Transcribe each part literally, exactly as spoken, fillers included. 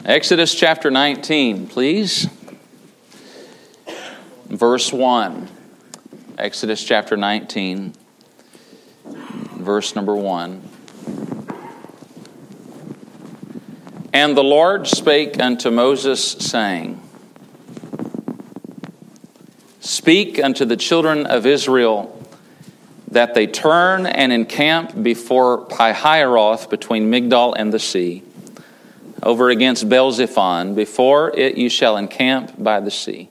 Exodus chapter nineteen, please. Verse one. Exodus chapter nineteen, verse number one. And the Lord spake unto Moses, saying, Speak unto the children of Israel, that they turn and encamp before Pi-hahiroth between Migdol and the sea, over against Baal-zephon. Before it you shall encamp by the sea.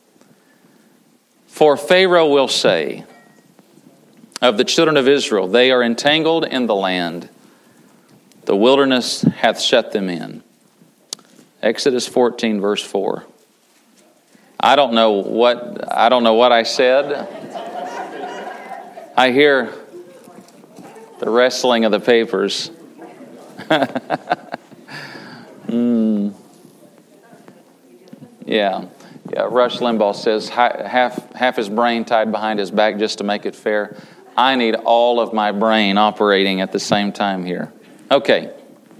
For Pharaoh will say of the children of Israel, they are entangled in the land. The wilderness hath shut them in. Exodus fourteen, verse four. I don't know what I don't know what I said. I hear the rustling of the papers. mm. Yeah. Yeah, Rush Limbaugh says half half his brain tied behind his back just to make it fair. I need all of my brain operating at the same time here. Okay.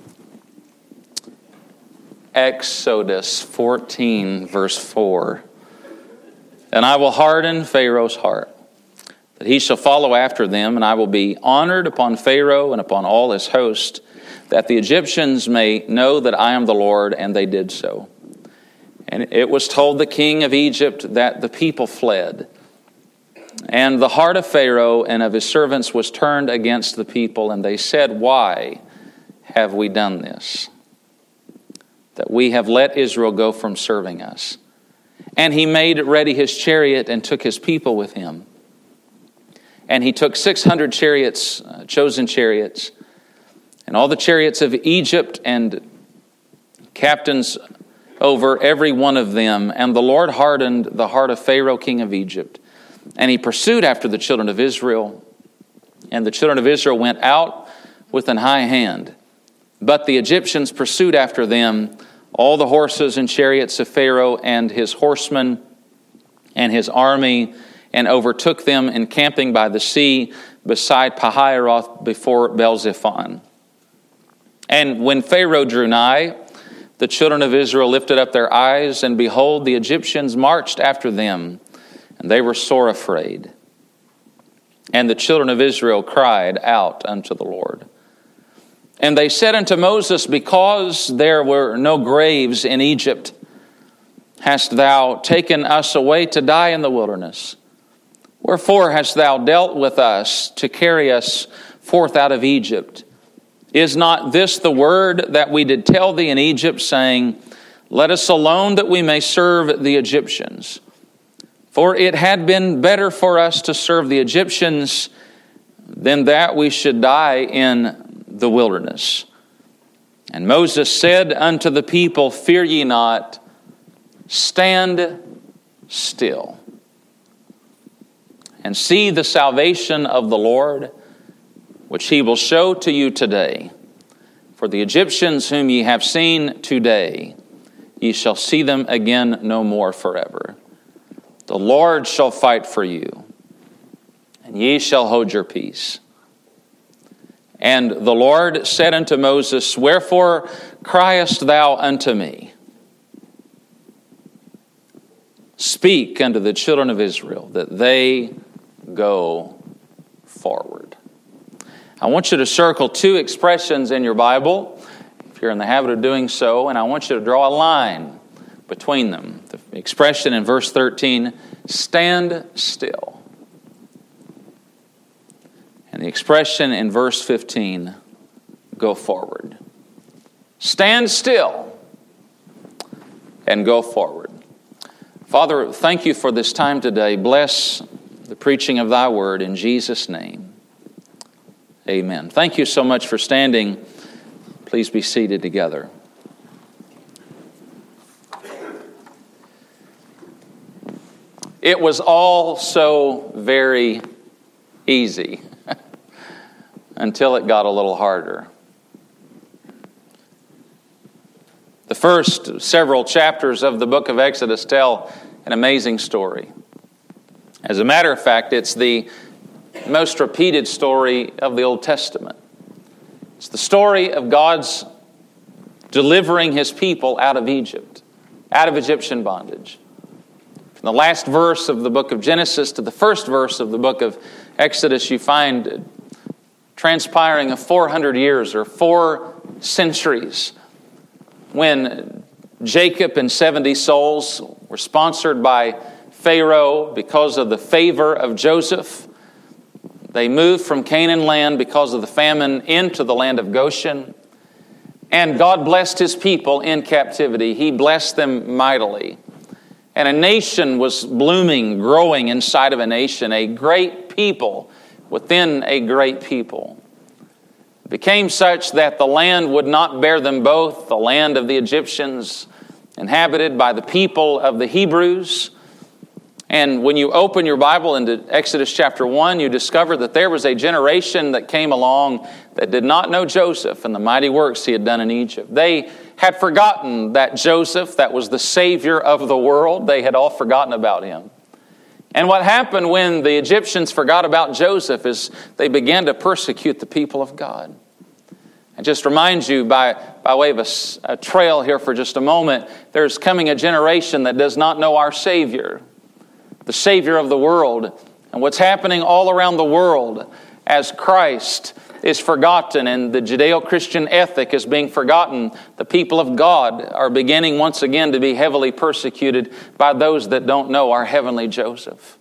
Exodus fourteen, verse four. And I will harden Pharaoh's heart, that he shall follow after them, and I will be honored upon Pharaoh and upon all his host, that the Egyptians may know that I am the Lord, and they did so. And it was told the king of Egypt that the people fled. And the heart of Pharaoh and of his servants was turned against the people, and they said, Why have we done this? That we have let Israel go from serving us. And he made ready his chariot and took his people with him. And he took six hundred chariots, uh, chosen chariots, and all the chariots of Egypt, and captains over every one of them. And the Lord hardened the heart of Pharaoh, king of Egypt. And he pursued after the children of Israel. And the children of Israel went out with an high hand. But the Egyptians pursued after them, all the horses and chariots of Pharaoh and his horsemen and his army, and overtook them encamping by the sea beside Pi-hahiroth before Baal-zephon. And when Pharaoh drew nigh, the children of Israel lifted up their eyes, and behold, the Egyptians marched after them, and they were sore afraid. And the children of Israel cried out unto the Lord. And they said unto Moses, Because there were no graves in Egypt, hast thou taken us away to die in the wilderness? Wherefore hast thou dealt with us to carry us forth out of Egypt? Is not this the word that we did tell thee in Egypt, saying, Let us alone that we may serve the Egyptians? For it had been better for us to serve the Egyptians than that we should die in the wilderness. And Moses said unto the people, Fear ye not, stand still, and see the salvation of the Lord, which he will show to you today. For the Egyptians whom ye have seen today, ye shall see them again no more forever. The Lord shall fight for you, and ye shall hold your peace. And the Lord said unto Moses, Wherefore criest thou unto me? Speak unto the children of Israel, that they go forward. I want you to circle two expressions in your Bible, if you're in the habit of doing so, and I want you to draw a line between them. The expression in verse thirteen, stand still. And the expression in verse fifteen, go forward. Stand still and go forward. Father, thank you for this time today. Bless the preaching of thy word in Jesus' name. Amen. Thank you so much for standing. Please be seated together. It was all so very easy until it got a little harder. The first several chapters of the book of Exodus tell an amazing story. As a matter of fact, it's the most repeated story of the Old Testament. It's the story of God's delivering his people out of Egypt, out of Egyptian bondage. From the last verse of the book of Genesis to the first verse of the book of Exodus, you find transpiring of four hundred years or four centuries when Jacob and seventy souls were sponsored by Pharaoh because of the favor of Joseph. They moved from Canaan land because of the famine into the land of Goshen. And God blessed his people in captivity. He blessed them mightily. And a nation was blooming, growing inside of a nation, a great people within a great people. It became such that the land would not bear them both, the land of the Egyptians, inhabited by the people of the Hebrews. And when you open your Bible into Exodus chapter one, you discover that there was a generation that came along that did not know Joseph and the mighty works he had done in Egypt. They had forgotten that Joseph, that was the Savior of the world, they had all forgotten about him. And what happened when the Egyptians forgot about Joseph is they began to persecute the people of God. And just remind you by, by way of a, a trail here for just a moment, there's coming a generation that does not know our Savior, the Savior of the world. And what's happening all around the world as Christ is forgotten and the Judeo-Christian ethic is being forgotten, the people of God are beginning once again to be heavily persecuted by those that don't know our heavenly Joseph.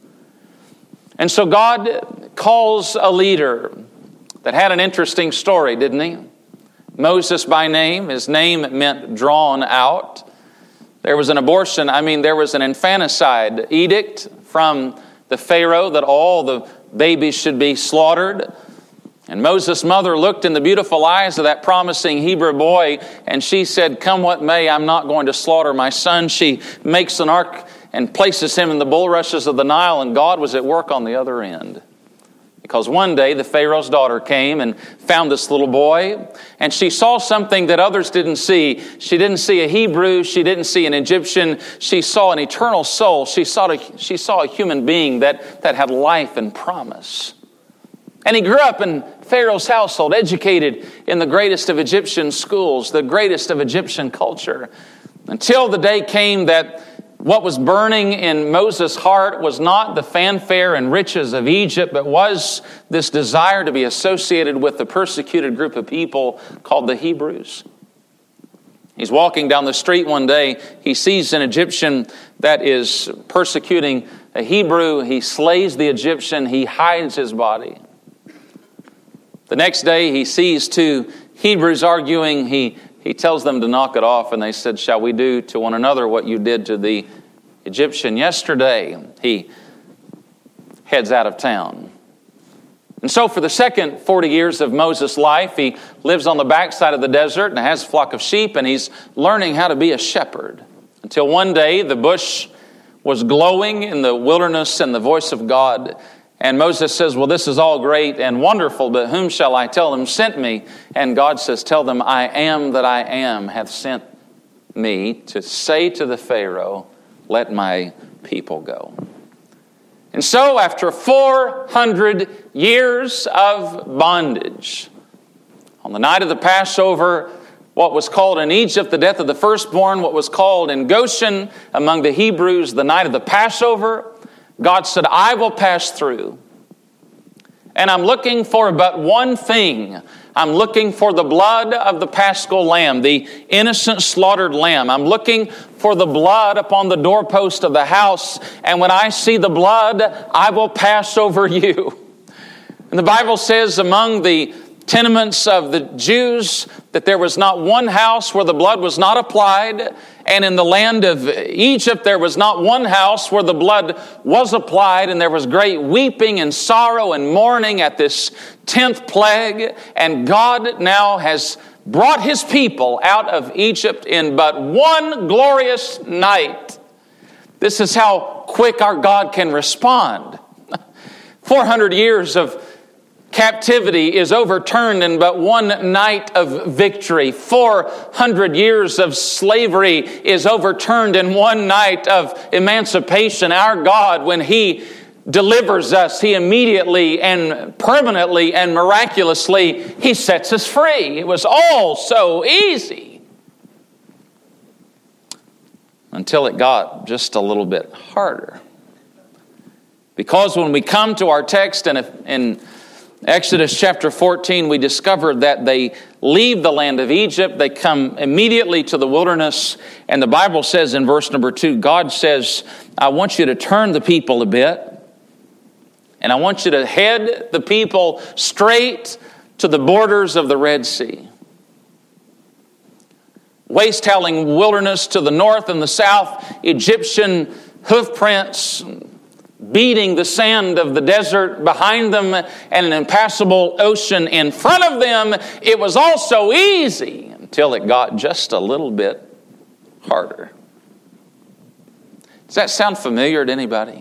And so God calls a leader that had an interesting story, didn't he? Moses by name. His name meant drawn out. There was an abortion, I mean, there was an infanticide edict from the Pharaoh that all the babies should be slaughtered. And Moses' mother looked in the beautiful eyes of that promising Hebrew boy, and she said, "Come what may, I'm not going to slaughter my son." She makes an ark and places him in the bulrushes of the Nile, and God was at work on the other end. Because one day the Pharaoh's daughter came and found this little boy, and she saw something that others didn't see. She didn't see a Hebrew. She didn't see an Egyptian. She saw an eternal soul. She saw a, she saw a human being that, that had life and promise. And he grew up in Pharaoh's household, educated in the greatest of Egyptian schools, the greatest of Egyptian culture, until the day came that what was burning in Moses' heart was not the fanfare and riches of Egypt, but was this desire to be associated with the persecuted group of people called the Hebrews. He's walking down the street one day. He sees an Egyptian that is persecuting a Hebrew. He slays the Egyptian. He hides his body. The next day he sees two Hebrews arguing. He He tells them to knock it off, and they said, "Shall we do to one another what you did to the Egyptian yesterday?" He heads out of town. And so for the second forty years of Moses' life, he lives on the backside of the desert and has a flock of sheep, and he's learning how to be a shepherd. Until one day the bush was glowing in the wilderness and the voice of God. And Moses says, "Well, this is all great and wonderful, but whom shall I tell them sent me?" And God says, "Tell them, I am that I am hath sent me to say to the Pharaoh, let my people go." And so after four hundred years of bondage, on the night of the Passover, what was called in Egypt the death of the firstborn, what was called in Goshen among the Hebrews the night of the Passover, God said, "I will pass through, and I'm looking for but one thing. I'm looking for the blood of the Paschal lamb, the innocent slaughtered lamb. I'm looking for the blood upon the doorpost of the house, and when I see the blood, I will pass over you." And the Bible says among the tenements of the Jews that there was not one house where the blood was not applied, and in the land of Egypt there was not one house where the blood was applied, and there was great weeping and sorrow and mourning at this tenth plague. And God now has brought his people out of Egypt in but one glorious night. This is how quick our God can respond. four hundred years of captivity is overturned in but one night of victory. four hundred years of slavery is overturned in one night of emancipation. Our God, when He delivers us, He immediately and permanently and miraculously, He sets us free. It was all so easy. until it got just a little bit harder. Because when we come to our text in, in Exodus chapter fourteen, we discover that they leave the land of Egypt. They come immediately to the wilderness. And the Bible says in verse number two, God says, I want you to turn the people a bit. And I want you to head the people straight to the borders of the Red Sea. Waste-howling wilderness to the north and the south, Egyptian hoof prints beating the sand of the desert behind them, and an impassable ocean in front of them. It was all so easy until it got just a little bit harder. Does that sound familiar to anybody?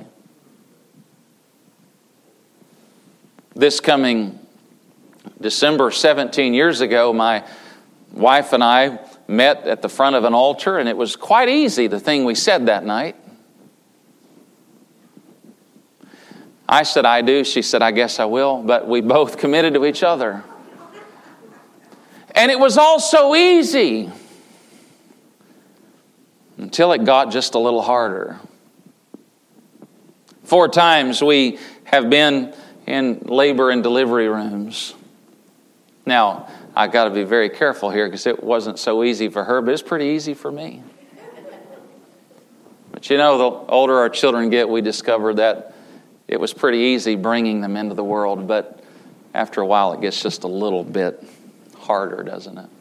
This coming December, seventeen years ago, my wife and I met at the front of an altar, and it was quite easy, the thing we said that night. I said, I do. She said, I guess I will. But we both committed to each other. And it was all so easy until it got just a little harder. Four times we have been in labor and delivery rooms. Now, I got to be very careful here because it wasn't so easy for her, but it's pretty easy for me. But you know, the older our children get, we discover that it was pretty easy bringing them into the world, but after a while it gets just a little bit harder, doesn't it?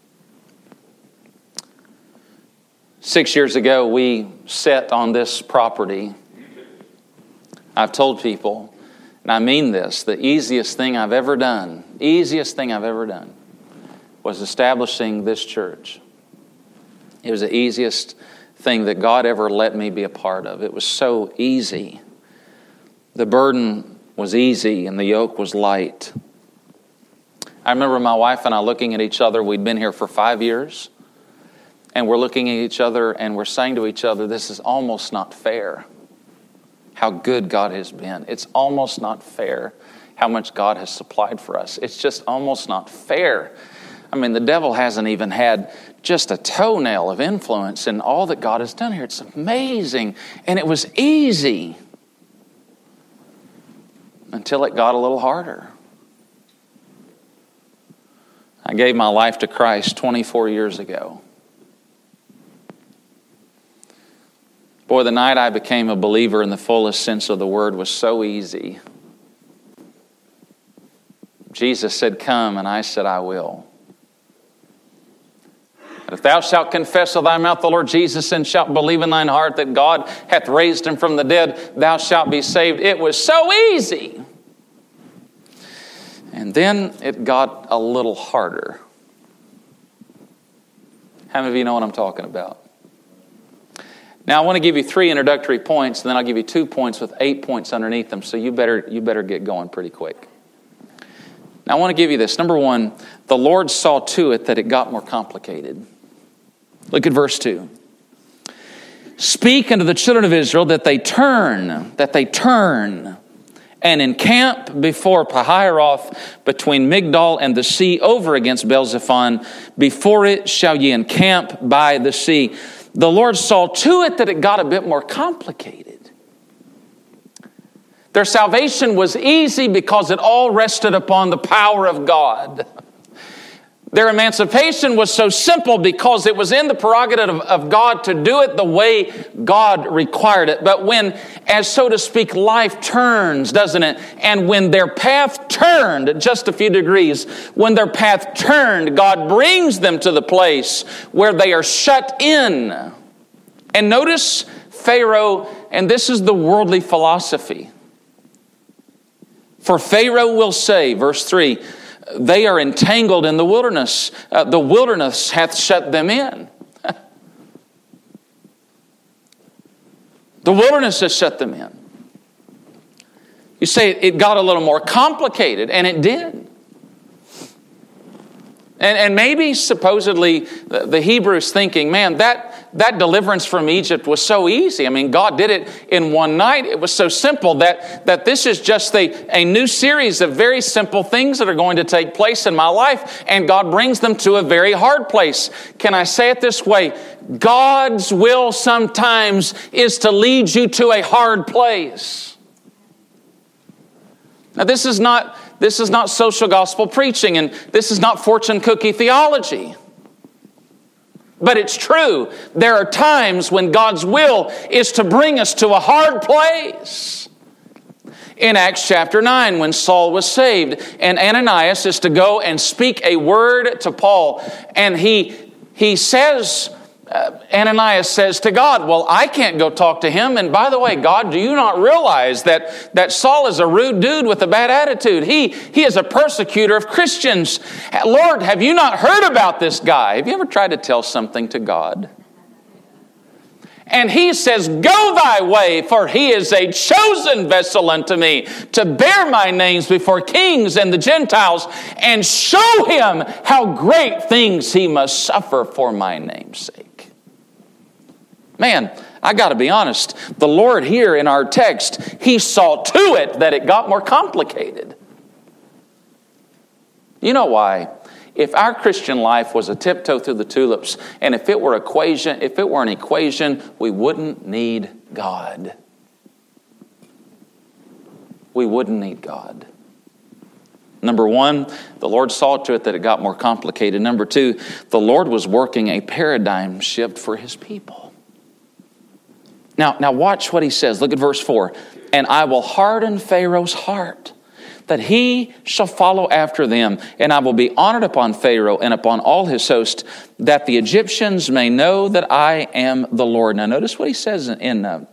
Six years ago, we set on this property. I've told people, and I mean this, the easiest thing I've ever done, easiest thing I've ever done, was establishing this church. It was the easiest thing that God ever let me be a part of. It was so easy. The burden was easy and the yoke was light. I remember my wife and I looking at each other. We'd been here for five years. And we're looking at each other and we're saying to each other, this is almost not fair. How good God has been. It's almost not fair how much God has supplied for us. It's just almost not fair. I mean, the devil hasn't even had just a toenail of influence in all that God has done here. It's amazing. And it was easy. Until it got a little harder. I gave my life to Christ twenty-four years ago. Boy, the night I became a believer in the fullest sense of the word was so easy. Jesus said, come, and I said, I will. But if thou shalt confess with thy mouth the Lord Jesus, and shalt believe in thine heart that God hath raised him from the dead, thou shalt be saved. It was so easy. And then it got a little harder. How many of you know what I'm talking about? Now I want to give you three introductory points, and then I'll give you two points with eight points underneath them. So you better you better get going pretty quick. Now I want to give you this. Number one, the Lord saw to it that it got more complicated. Look at verse two. Speak unto the children of Israel that they turn, that they turn, and encamp before Pihahiroth between Migdol and the sea over against Baal-zephon. Before it shall ye encamp by the sea. The Lord saw to it that it got a bit more complicated. Their salvation was easy because it all rested upon the power of God. Their emancipation was so simple because it was in the prerogative of, of God to do it the way God required it. But when, as so to speak, life turns, doesn't it? And when their path turned just a few degrees, when their path turned, God brings them to the place where they are shut in. And notice Pharaoh, and this is the worldly philosophy. For Pharaoh will say, verse three, they are entangled in the wilderness. Uh, the wilderness hath shut them in. The wilderness has shut them in. You say it got a little more complicated, and it did. And, and maybe supposedly the, the Hebrews thinking, man, that, that deliverance from Egypt was so easy. I mean, God did it in one night. It was so simple that, that this is just a, a new series of very simple things that are going to take place in my life. And God brings them to a very hard place. Can I say it this way? God's will sometimes is to lead you to a hard place. Now, this is not, this is not social gospel preaching, and this is not fortune cookie theology. But it's true. There are times when God's will is to bring us to a hard place. In Acts chapter nine, when Saul was saved, and Ananias is to go and speak a word to Paul, and he, he says... Uh, Ananias says to God, well, I can't go talk to him. And by the way, God, do you not realize that, that Saul is a rude dude with a bad attitude? He, he is a persecutor of Christians. Lord, have you not heard about this guy? Have you ever tried to tell something to God? And he says, go thy way, for he is a chosen vessel unto me to bear my names before kings and the Gentiles, and show him how great things he must suffer for my name's sake. Man, I got to be honest. The Lord here in our text, He saw to it that it got more complicated. You know why? If our Christian life was a tiptoe through the tulips, and if it were equation, if it were an equation, we wouldn't need God. We wouldn't need God. Number one, the Lord saw to it that it got more complicated. Number two, the Lord was working a paradigm shift for His people. Now, now watch what He says. Look at verse four. And I will harden Pharaoh's heart, that he shall follow after them. And I will be honored upon Pharaoh and upon all his host, that the Egyptians may know that I am the Lord. Now notice what He says in, in uh,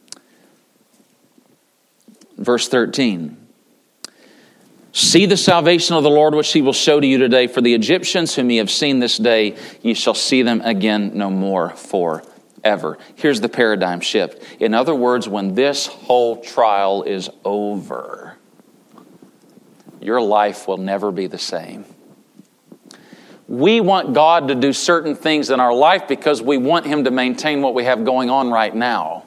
verse thirteen. See the salvation of the Lord, which He will show to you today. For the Egyptians whom ye have seen this day, ye shall see them again no more forever. Ever. Here's the paradigm shift. In other words, when this whole trial is over, your life will never be the same. We want God to do certain things in our life because we want Him to maintain what we have going on right now.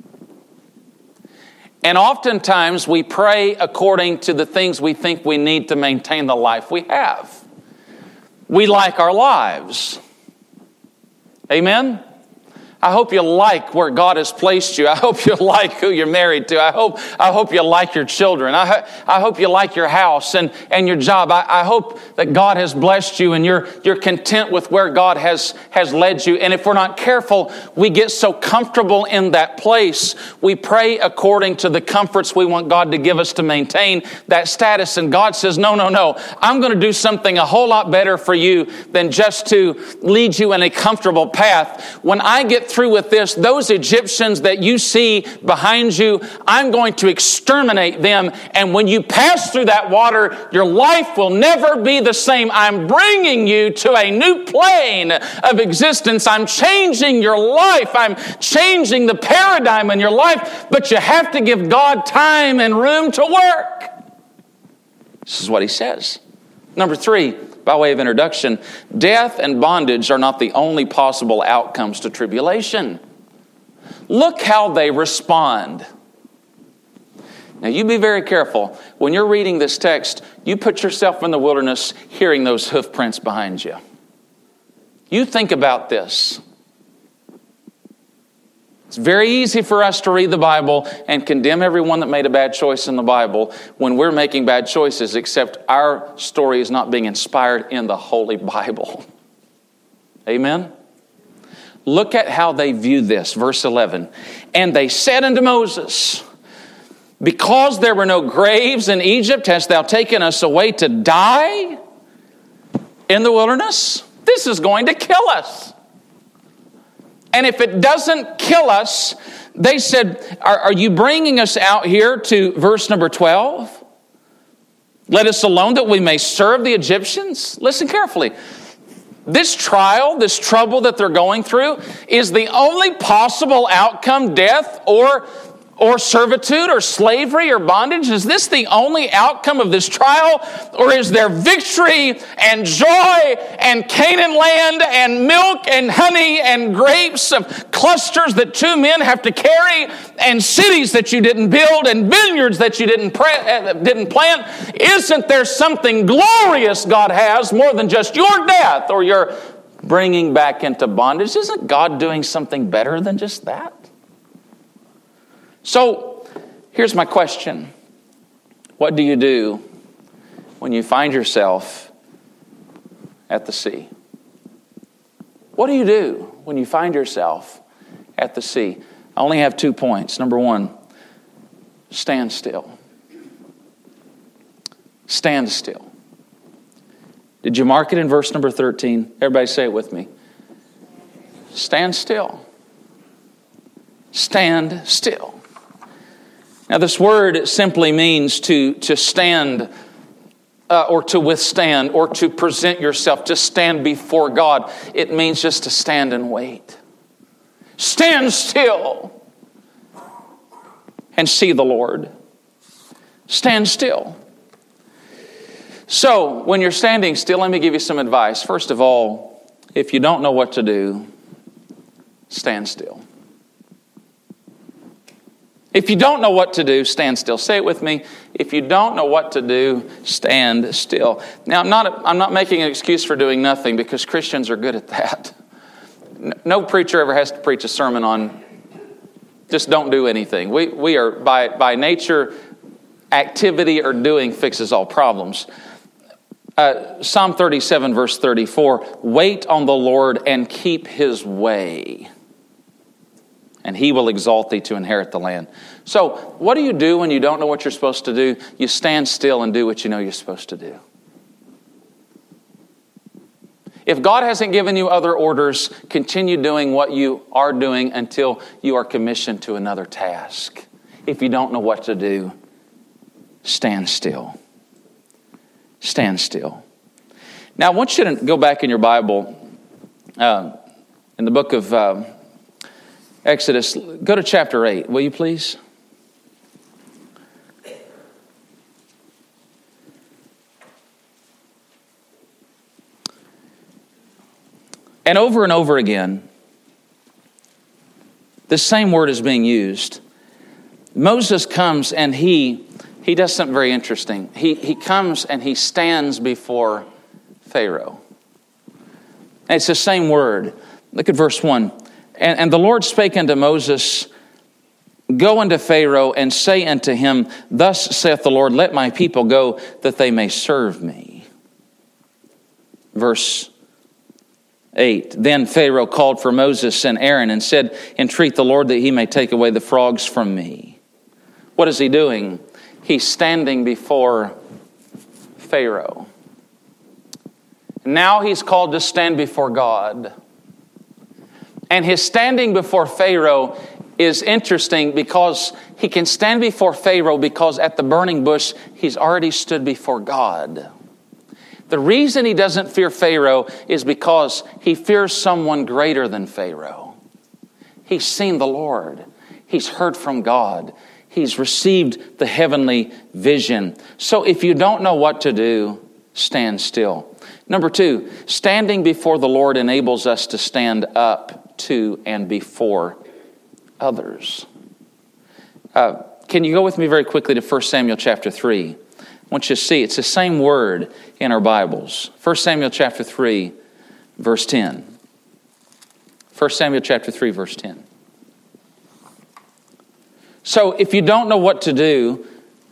And oftentimes we pray according to the things we think we need to maintain the life we have. We like our lives. Amen? I hope you like where God has placed you. I hope you like who you're married to. I hope I hope you like your children. I, ho- I hope you like your house and, and your job. I, I hope that God has blessed you and you're you're content with where God has, has led you. And if we're not careful, we get so comfortable in that place. We pray according to the comforts we want God to give us to maintain that status. And God says, no, no, no. I'm going to do something a whole lot better for you than just to lead you in a comfortable path. When I get through with this, those Egyptians that you see behind you, I'm going to exterminate them. And when you pass through that water, your life will never be the same. I'm bringing you to a new plane of existence. I'm changing your life. I'm changing the paradigm in your life. But you have to give God time and room to work. This is what He says. Number three, by way of introduction, death and bondage are not the only possible outcomes to tribulation. Look how they respond. Now, you be very careful. When you're reading this text, you put yourself in the wilderness hearing those hoof prints behind you. You think about this. It's very easy for us to read the Bible and condemn everyone that made a bad choice in the Bible when we're making bad choices, except our story is not being inspired in the Holy Bible. Amen? Look at how they view this. Verse eleven. And they said unto Moses, because there were no graves in Egypt, hast thou taken us away to die in the wilderness? This is going to kill us. And if it doesn't kill us, they said, are, are you bringing us out here to verse number twelve? Let us alone that we may serve the Egyptians. Listen carefully. This trial, this trouble that they're going through is the only possible outcome, death or or servitude or slavery or bondage? Is this the only outcome of this trial? Or is there victory and joy and Canaan land and milk and honey and grapes of clusters that two men have to carry and cities that you didn't build and vineyards that you didn't didn't plant? Isn't there something glorious God has more than just your death or your bringing back into bondage. Isn't God doing something better than just that? So, here's my question. What do you do when you find yourself at the sea? What do you do when you find yourself at the sea? I only have two points. Number one, stand still. Stand still. Did you mark it in verse number thirteen? Everybody say it with me. Stand still. Stand still. Now this word simply means to, to stand uh, or to withstand or to present yourself, to stand before God. It means just to stand and wait. Stand still and see the Lord. Stand still. So, when you're standing still, let me give you some advice. First of all, if you don't know what to do, stand still. If you don't know what to do, stand still. Say it with me. If you don't know what to do, stand still. Now, I'm not, I'm not making an excuse for doing nothing, because Christians are good at that. No preacher ever has to preach a sermon on just don't do anything. We, we are, by, by nature, activity or doing fixes all problems. Uh, Psalm thirty-seven, verse thirty-four, wait on the Lord and keep His way, and He will exalt thee to inherit the land. So, what do you do when you don't know what you're supposed to do? You stand still and do what you know you're supposed to do. If God hasn't given you other orders, continue doing what you are doing until you are commissioned to another task. If you don't know what to do, stand still. Stand still. Now, I want you to go back in your Bible, uh, in the book of uh, Exodus. Go to chapter eight, will you please? And over and over again, the same word is being used. Moses comes and he he does something very interesting. He he comes and he stands before Pharaoh. And it's the same word. Look at verse one. And, and the Lord spake unto Moses, go unto Pharaoh and say unto him, thus saith the Lord, let my people go that they may serve me. Verse eight. Then Pharaoh called for Moses and Aaron and said, entreat the Lord that he may take away the frogs from me. What is he doing? He's standing before Pharaoh. Now he's called to stand before God. And his standing before Pharaoh is interesting because he can stand before Pharaoh because at the burning bush, he's already stood before God. The reason he doesn't fear Pharaoh is because he fears someone greater than Pharaoh. He's seen the Lord. He's heard from God. He's received the heavenly vision. So if you don't know what to do, stand still. Number two, standing before the Lord enables us to stand up to and before others. Uh, can you go with me very quickly to First Samuel chapter three? I want you to see it's the same word in our Bibles. First Samuel chapter three, verse ten. First Samuel chapter three, verse ten. So if you don't know what to do,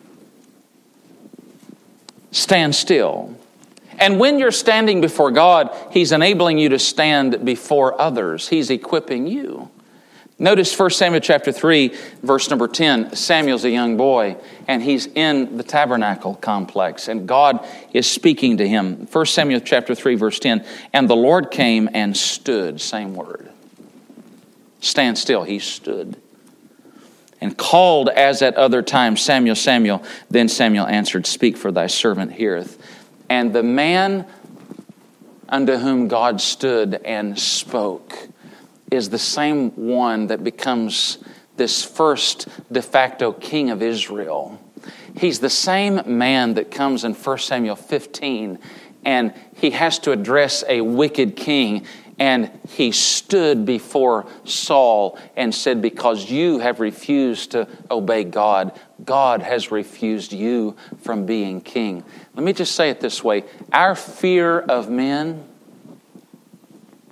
stand still. And when you're standing before God, He's enabling you to stand before others. He's equipping you. Notice First Samuel chapter three, verse number ten. Samuel's a young boy, and he's in the tabernacle complex, and God is speaking to him. First Samuel chapter three, verse ten. And the Lord came and stood, same word. Stand still, He stood. And called as at other times, Samuel, Samuel. Then Samuel answered, speak, for thy servant heareth. And the man unto whom God stood and spoke is the same one that becomes this first de facto king of Israel. He's the same man that comes in First Samuel fifteen, and he has to address a wicked king. And he stood before Saul and said, because you have refused to obey God, God has refused you from being king. Let me just say it this way. Our fear of men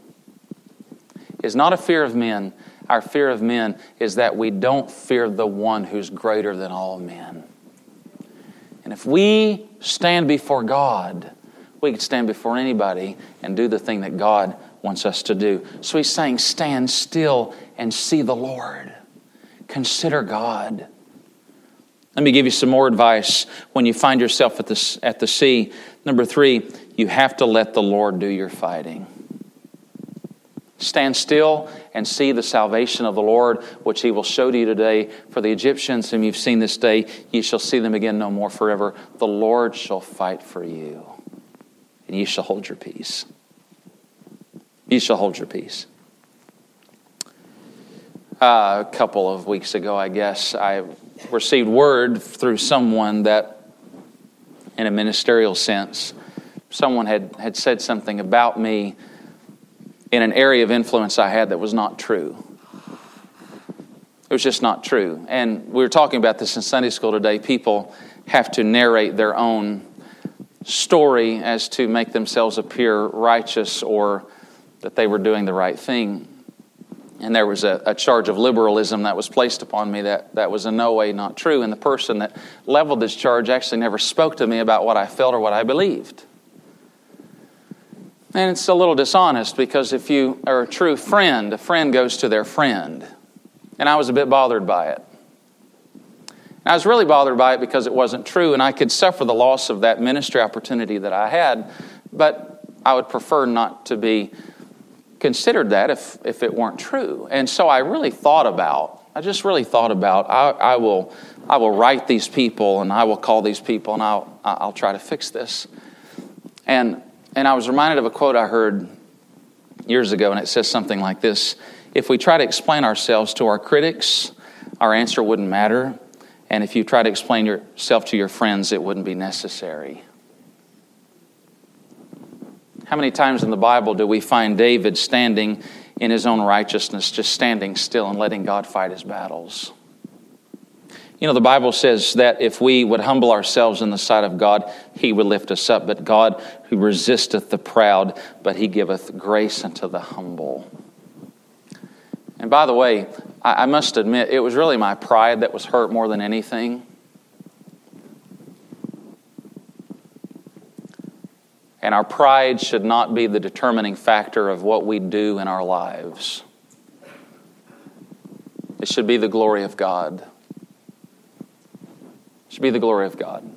is not a fear of men. Our fear of men is that we don't fear the one who's greater than all men. And if we stand before God, we can stand before anybody and do the thing that God wants us to do. So he's saying, stand still and see the Lord. Consider God. Let me give you some more advice when you find yourself at the, at the sea. Number three, you have to let the Lord do your fighting. Stand still and see the salvation of the Lord, which he will show to you today. For the Egyptians whom you've seen this day, ye shall see them again no more forever. The Lord shall fight for you, and ye shall hold your peace. Ye shall hold your peace. Uh, a couple of weeks ago, I guess, I received word through someone that, in a ministerial sense, someone had, had said something about me in an area of influence I had that was not true. It was just not true. And we were talking about this in Sunday school today. People have to narrate their own story as to make themselves appear righteous or that they were doing the right thing. And there was a, a charge of liberalism that was placed upon me that, that was in no way not true. And the person that leveled this charge actually never spoke to me about what I felt or what I believed. And it's a little dishonest because if you are a true friend, a friend goes to their friend. And I was a bit bothered by it. And I was really bothered by it because it wasn't true, and I could suffer the loss of that ministry opportunity that I had, but I would prefer not to be considered that if, if it weren't true. And so I really thought about, I just really thought about, I, I will I will write these people, and I will call these people, and I'll I'll try to fix this. And and I was reminded of a quote I heard years ago, and it says something like this: if we try to explain ourselves to our critics, our answer wouldn't matter. And if you try to explain yourself to your friends, it wouldn't be necessary. How many times in the Bible do we find David standing in his own righteousness, just standing still and letting God fight his battles? You know, the Bible says that if we would humble ourselves in the sight of God, he would lift us up. But God, who resisteth the proud, but he giveth grace unto the humble. And by the way, I must admit, it was really my pride that was hurt more than anything. And our pride should not be the determining factor of what we do in our lives. It should be the glory of God. It should be the glory of God.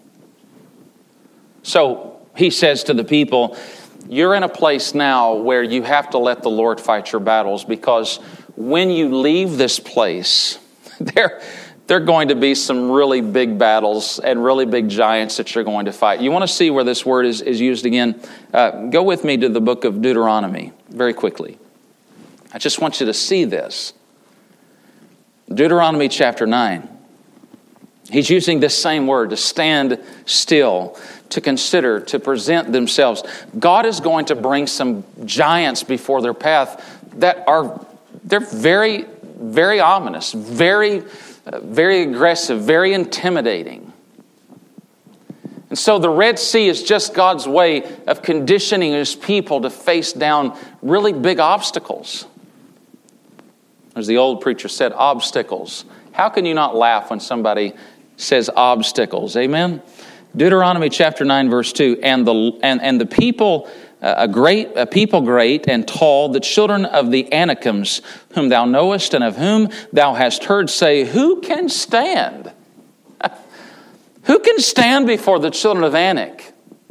So he says to the people, you're in a place now where you have to let the Lord fight your battles, because when you leave this place, there, there are going to be some really big battles and really big giants that you're going to fight. You want to see where this word is, is used again? Uh, go with me to the book of Deuteronomy very quickly. I just want you to see this. Deuteronomy chapter nine. He's using this same word, to stand still, to consider, to present themselves. God is going to bring some giants before their path that are, they're very, very ominous, very, uh, very aggressive, very intimidating. And so the Red Sea is just God's way of conditioning his people to face down really big obstacles. As the old preacher said, obstacles. How can you not laugh when somebody says obstacles? Amen? Deuteronomy chapter nine, verse two. And the and, and the people, uh, a great a people great and tall, the children of the Anakims, whom thou knowest, and of whom thou hast heard say, who can stand? Who can stand before the children of Anak?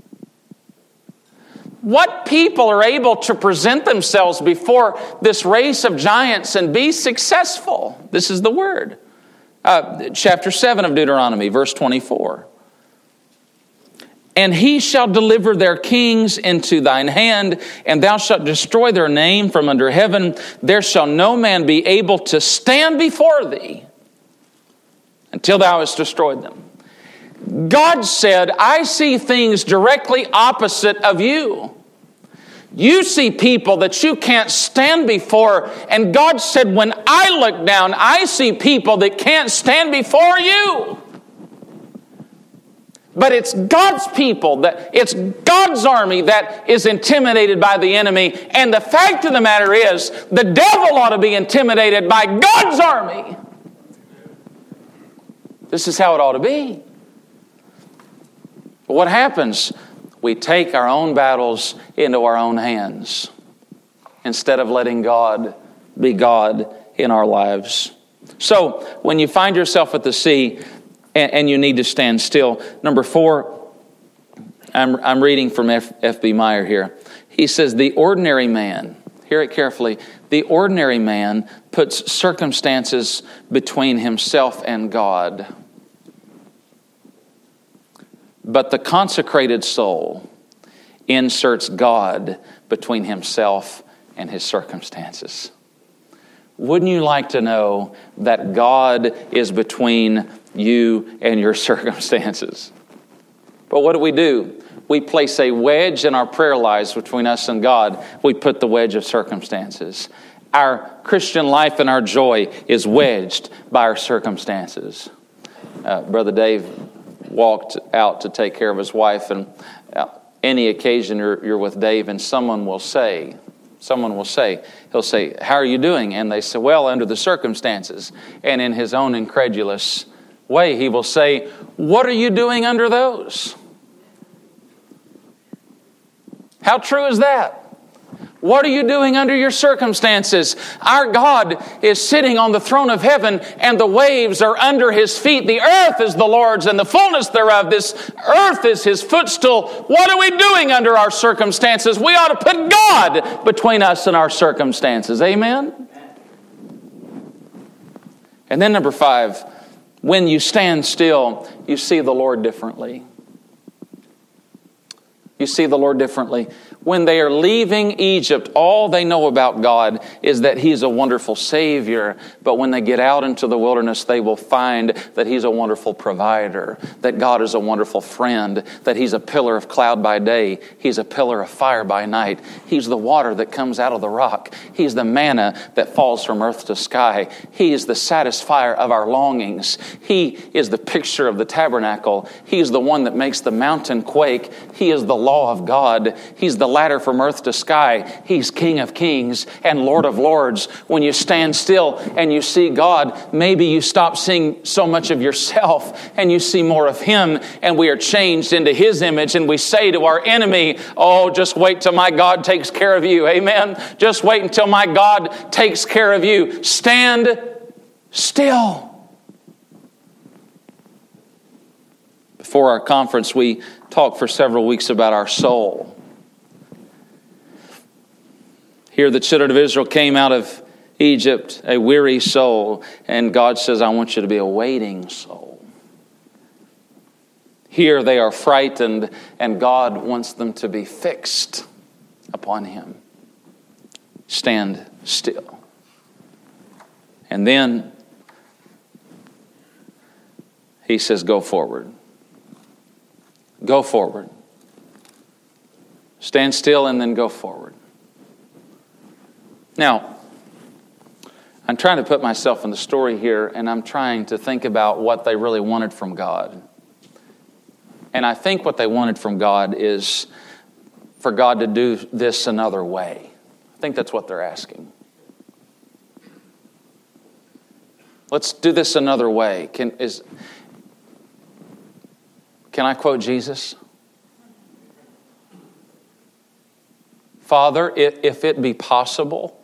What people are able to present themselves before this race of giants and be successful? This is the word. Uh, chapter seven of Deuteronomy, verse twenty-four. And he shall deliver their kings into thine hand, and thou shalt destroy their name from under heaven. There shall no man be able to stand before thee until thou hast destroyed them. God said, I see things directly opposite of you. You see people that you can't stand before. And God said, when I look down, I see people that can't stand before you. But it's God's people, that it's God's army that is intimidated by the enemy. And the fact of the matter is, the devil ought to be intimidated by God's army. This is how it ought to be. But what happens? We take our own battles into our own hands instead of letting God be God in our lives. So, when you find yourself at the sea and, and you need to stand still, number four, I'm, I'm reading from F. F B Meyer here. He says, the ordinary man, hear it carefully, the ordinary man puts circumstances between himself and God. But the consecrated soul inserts God between himself and his circumstances. Wouldn't you like to know that God is between you and your circumstances? But what do we do? We place a wedge in our prayer lives between us and God. We put the wedge of circumstances. Our Christian life and our joy is wedged by our circumstances. Uh, Brother Dave walked out to take care of his wife, and uh, any occasion you're, you're with Dave and someone will say, someone will say, he'll say, how are you doing? And they say, well, under the circumstances. And in his own incredulous way, he will say, what are you doing under those? How true is that? What are you doing under your circumstances? Our God is sitting on the throne of heaven, and the waves are under His feet. The earth is the Lord's and the fullness thereof. This earth is His footstool. What are we doing under our circumstances? We ought to put God between us and our circumstances. Amen? And then number five, when you stand still, you see the Lord differently. You see the Lord differently. When they are leaving Egypt, all they know about God is that He's a wonderful Savior. But when they get out into the wilderness, they will find that He's a wonderful provider, that God is a wonderful friend, that He's a pillar of cloud by day, He's a pillar of fire by night. He's the water that comes out of the rock. He's the manna that falls from earth to sky. He is the satisfier of our longings. He is the picture of the tabernacle. He is the one that makes the mountain quake. He is the law of God. He's the ladder from earth to sky. He's King of kings and Lord of lords. When you stand still and you see God, maybe you stop seeing so much of yourself and you see more of Him, and we are changed into His image, and we say to our enemy, oh, just wait till my God takes care of you. Amen. Just wait until my God takes care of you. Stand still. Before our conference, we talked for several weeks about our soul. Here the children of Israel came out of Egypt, a weary soul, and God says, I want you to be a waiting soul. Here they are frightened, and God wants them to be fixed upon Him. Stand still. And then He says, go forward. Go forward. Stand still and then go forward. Now, I'm trying to put myself in the story here, and I'm trying to think about what they really wanted from God. And I think what they wanted from God is for God to do this another way. I think that's what they're asking. Let's do this another way. Can is Can I quote Jesus? Father, if it be possible,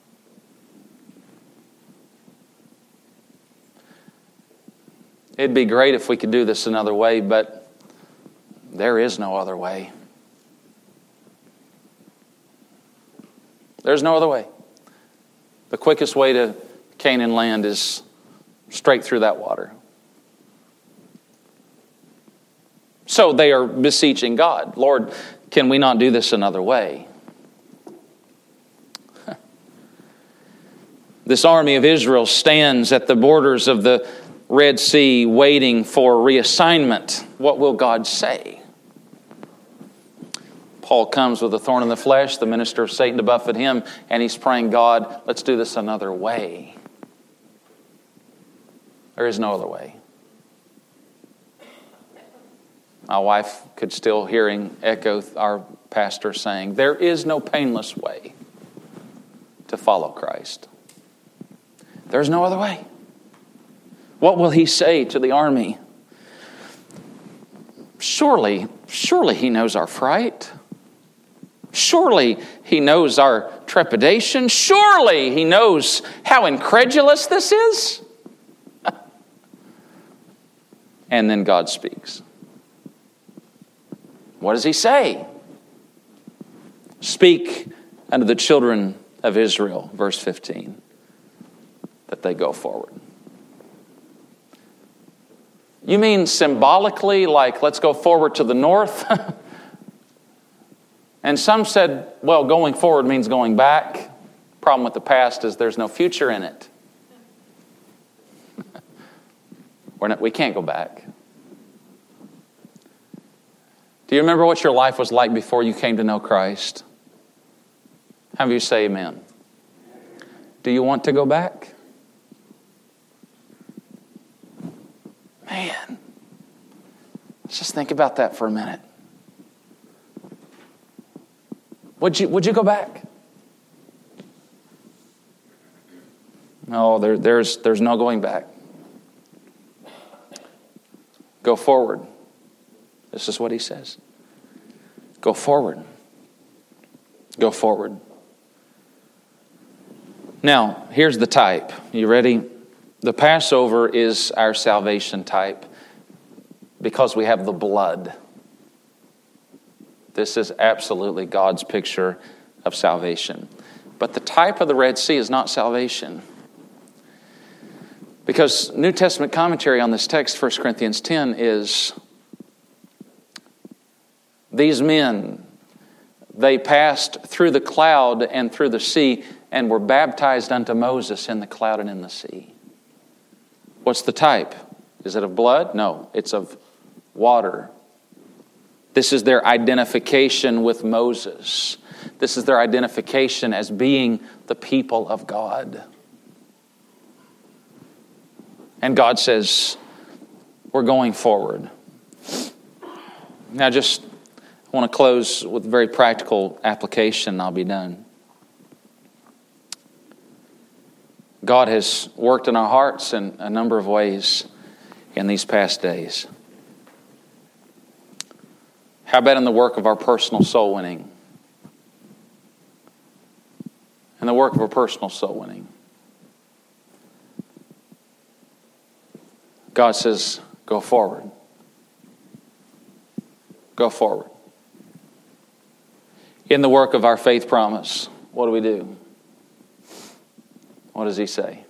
it'd be great if we could do this another way, but there is no other way. There's no other way. The quickest way to Canaan land is straight through that water. So they are beseeching God, Lord, can we not do this another way? This army of Israel stands at the borders of the Red Sea waiting for reassignment. What will God say? Paul comes with a thorn in the flesh, the minister of Satan to buffet him, and he's praying, God, let's do this another way. There is no other way. My wife could still hearing echo our pastor saying, there is no painless way to follow Christ. There's no other way. What will he say to the army? Surely, surely he knows our fright. Surely he knows our trepidation. Surely he knows how incredulous this is. And then God speaks. What does he say? Speak unto the children of Israel, verse fifteen, that they go forward. You mean symbolically, like let's go forward to the north? And some said, well, going forward means going back. Problem with the past is there's no future in it. We're not, we can't go back. Do you remember what your life was like before you came to know Christ? How do you say amen? Do you want to go back? Man, let's just think about that for a minute. Would you, would you go back? No, there, there's, there's no going back. Go forward. This is what he says. Go forward. Go forward. Now, here's the type. You ready? The Passover is our salvation type because we have the blood. This is absolutely God's picture of salvation. But the type of the Red Sea is not salvation. Because New Testament commentary on this text, First Corinthians ten, is these men, they passed through the cloud and through the sea and were baptized unto Moses in the cloud and in the sea. What's the type? Is it of blood? No, it's of water. This is their identification with Moses. This is their identification as being the people of God. And God says, we're going forward. Now just, I want to close with a very practical application and I'll be done. God has worked in our hearts in a number of ways in these past days. How about in the work of our personal soul winning? In the work of our personal soul winning. God says, go forward. Go forward. In the work of our faith promise, what do we do? What does he say?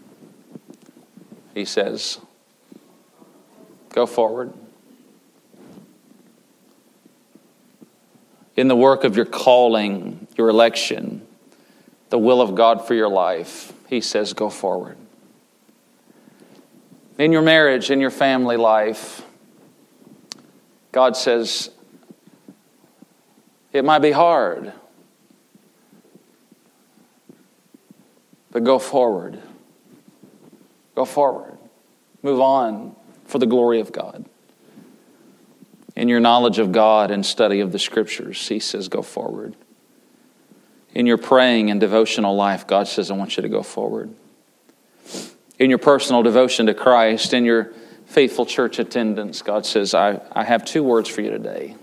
He says, go forward. In the work of your calling, your election, the will of God for your life, he says, go forward. In your marriage, in your family life, God says, it might be hard, but go forward. Go forward. Move on for the glory of God. In your knowledge of God and study of the Scriptures, he says, go forward. In your praying and devotional life, God says, I want you to go forward. In your personal devotion to Christ, in your faithful church attendance, God says, I, I have two words for you today.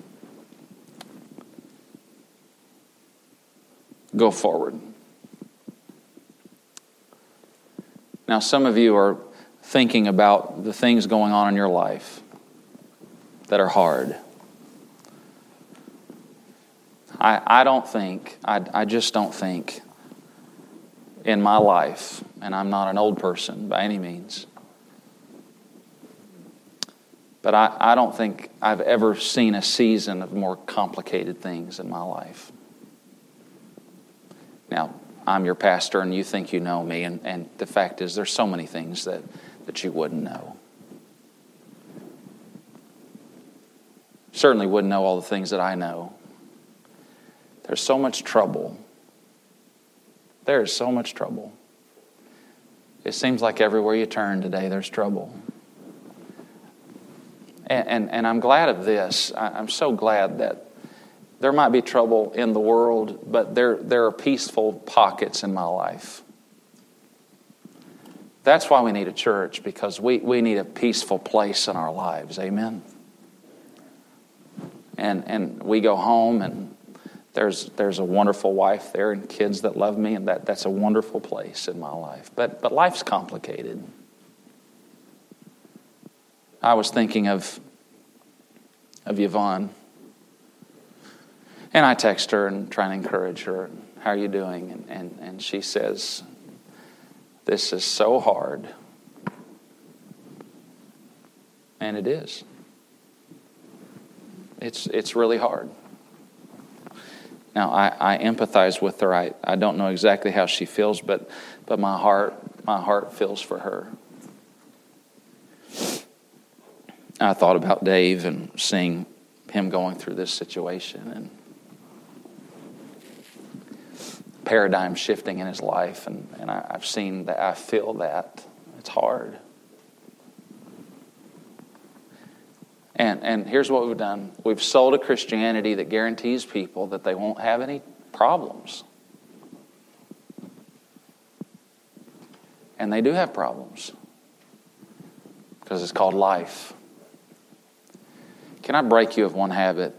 Go forward. Now, some of you are thinking about the things going on in your life that are hard. I, I don't think, I, I just don't think in my life, and I'm not an old person by any means, but I, I don't think I've ever seen a season of more complicated things in my life. Now, I'm your pastor and you think you know me, and, and the fact is there's so many things that, that you wouldn't know. Certainly wouldn't know all the things that I know. There's so much trouble. There is so much trouble. It seems like everywhere you turn today, there's trouble. And, and, and I'm glad of this. I, I'm so glad that there might be trouble in the world, but there, there are peaceful pockets in my life. That's why we need a church, because we, we need a peaceful place in our lives. Amen? And and we go home, and there's there's a wonderful wife there and kids that love me, and that, that's a wonderful place in my life. But but life's complicated. I was thinking of of Yvonne. And I text her and try and encourage her. How are you doing? And, and, and she says, this is so hard. And it is. It's it's really hard. Now, I, I empathize with her. I, I don't know exactly how she feels, but but my heart my heart feels for her. I thought about Dave and seeing him going through this situation and paradigm shifting in his life, and, and I, I've seen that. I feel that. It's hard. And and here's what we've done. We've sold a Christianity that guarantees people that they won't have any problems. And they do have problems. Because it's called life. Can I break you of one habit?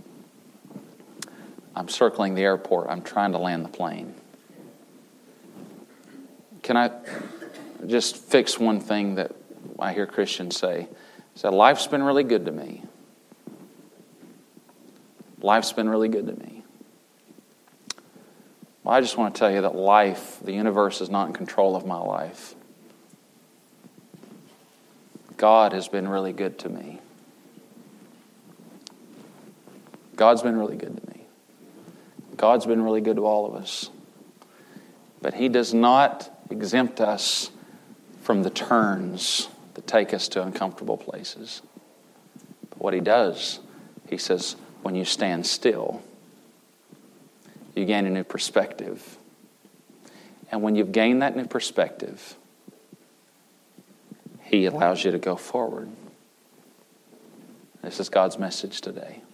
I'm circling the airport. I'm trying to land the plane. Can I just fix one thing that I hear Christians say? Say, life's been really good to me. Life's been really good to me. Well, I just want to tell you that life, the universe, is not in control of my life. God has been really good to me. God's been really good to me. God's been really good to all of us. But He does not exempt us from the turns that take us to uncomfortable places. But what He does, He says, when you stand still, you gain a new perspective. And when you've gained that new perspective, He allows you to go forward. This is God's message today.